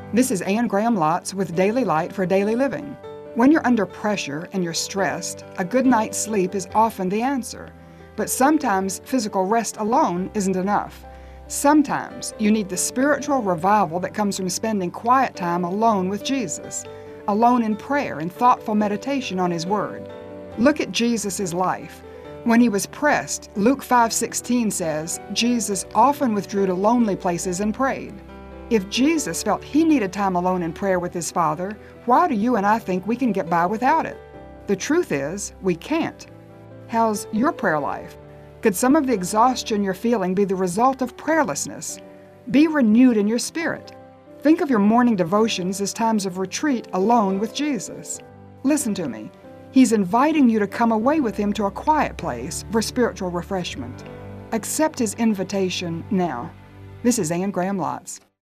This is Anne Graham Lotz with Daily Light for Daily Living. When you're under pressure and you're stressed, a good night's sleep is often the answer. But sometimes physical rest alone isn't enough. Sometimes you need the spiritual revival that comes from spending quiet time alone with Jesus, alone in prayer and thoughtful meditation on His Word. Look at Jesus' life. When He was pressed, Luke 5:16 says, Jesus often withdrew to lonely places and prayed. If Jesus felt He needed time alone in prayer with His Father, why do you and I think we can get by without it? The truth is, we can't. How's your prayer life? Could some of the exhaustion you're feeling be the result of prayerlessness? Be renewed in your spirit. Think of your morning devotions as times of retreat alone with Jesus. Listen to me. He's inviting you to come away with Him to a quiet place for spiritual refreshment. Accept His invitation now. This is Anne Graham Lotz.